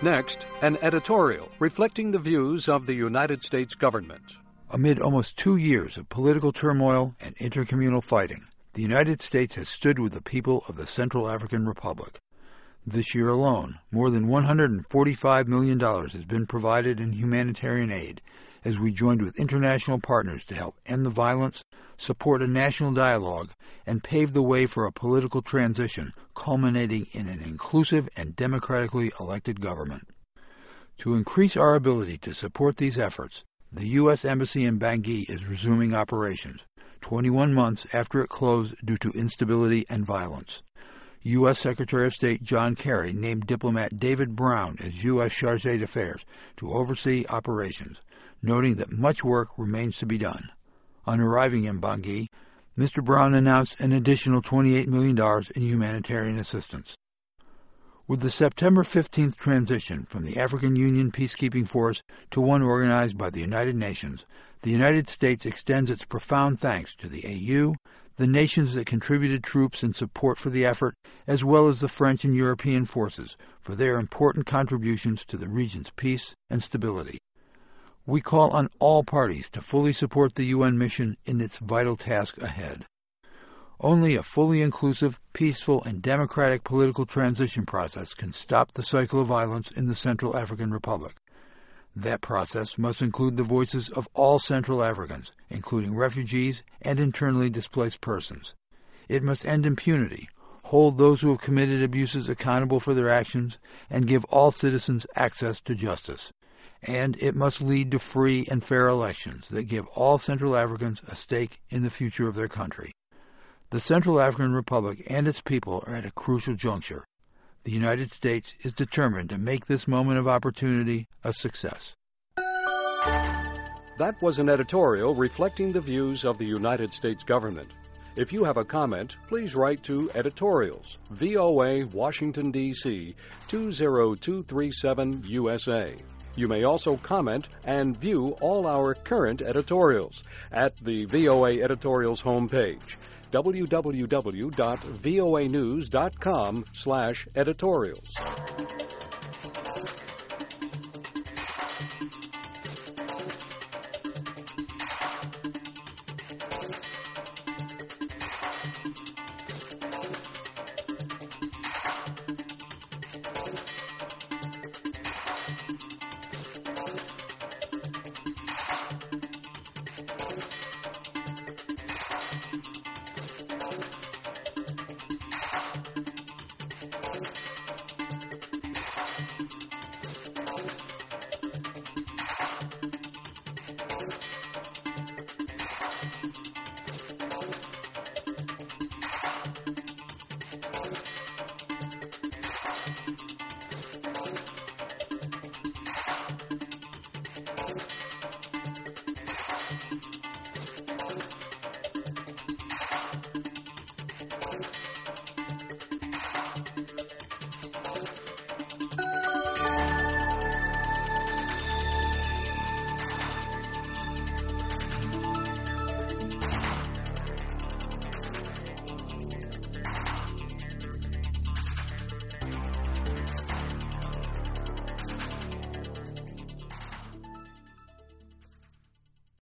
Next, an editorial reflecting the views of the United States government. Amid almost 2 years of political turmoil and intercommunal fighting, the United States has stood with the people of the Central African Republic. This year alone, more than $145 million has been provided in humanitarian aid as we joined with international partners to help end the violence, support a national dialogue, and pave the way for a political transition culminating in an inclusive and democratically elected government. To increase our ability to support these efforts, the U.S. Embassy in Bangui is resuming operations, 21 months after it closed due to instability and violence. U.S. Secretary of State John Kerry named diplomat David Brown as U.S. Chargé d'Affaires to oversee operations, noting that much work remains to be done. On arriving in Bangui, Mr. Brown announced an additional $28 million in humanitarian assistance. With the September 15th transition from the African Union Peacekeeping Force to one organized by the United Nations, the United States extends its profound thanks to the AU, the nations that contributed troops and support for the effort, as well as the French and European forces for their important contributions to the region's peace and stability. We call on all parties to fully support the UN mission in its vital task ahead. Only a fully inclusive, peaceful, and democratic political transition process can stop the cycle of violence in the Central African Republic. That process must include the voices of all Central Africans, including refugees and internally displaced persons. It must end impunity, hold those who have committed abuses accountable for their actions, and give all citizens access to justice. And it must lead to free and fair elections that give all Central Africans a stake in the future of their country. The Central African Republic and its people are at a crucial juncture. The United States is determined to make this moment of opportunity a success. That was an editorial reflecting the views of the United States government. If you have a comment, please write to Editorials, VOA, Washington, D.C., 20237 USA. You may also comment and view all our current editorials at the VOA Editorials homepage, www.voanews.com/editorials.